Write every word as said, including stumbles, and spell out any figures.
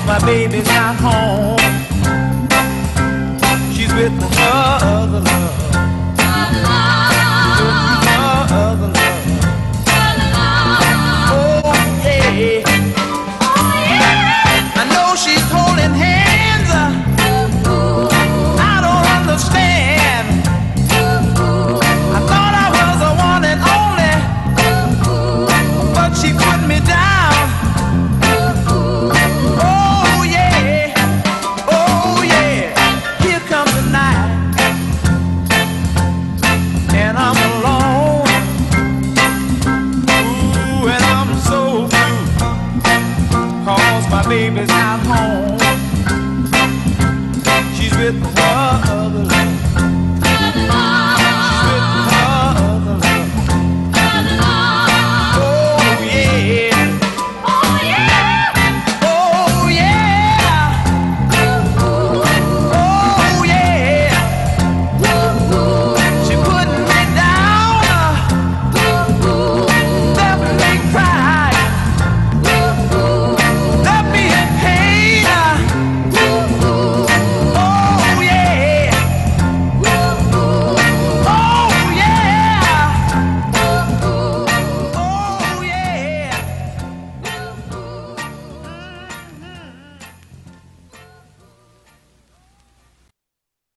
my baby's not home. She's with her other love. Her other love. Oh yeah. I know she's holding hands. I don't understand. I thought I was the one and only, but she put me down. Oh yeah, oh yeah. Here comes the night, and I'm alone. Ooh, and I'm so blue, 'cause my baby's not home. She's with her other love.